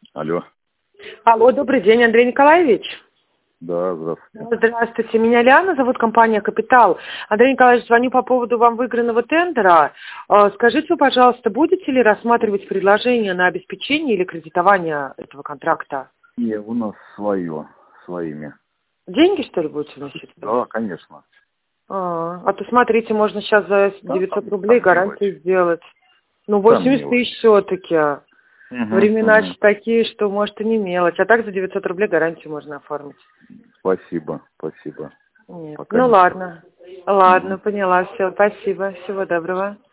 Алло. Алло, добрый день, Андрей Николаевич. Да, здравствуйте. Здравствуйте, меня Лиана зовут, компания «Капитал». Андрей Николаевич, звоню по поводу вам выигранного тендера. Скажите, пожалуйста, будете ли рассматривать предложение на обеспечение или кредитование этого контракта? Не, у нас свое, своими. Деньги, что ли, будете вносить? Да, конечно. А то смотрите, можно сейчас за 900 рублей там гарантию мелочь. сделать. Ну, Там 80 мелочь. тысяч все-таки. Времена же такие, что может и не мелочь. А так за 900 рублей гарантию можно оформить. Спасибо, спасибо. Нет. Пока Ну не ладно. Ладно, поняла. Все, спасибо. Всего доброго.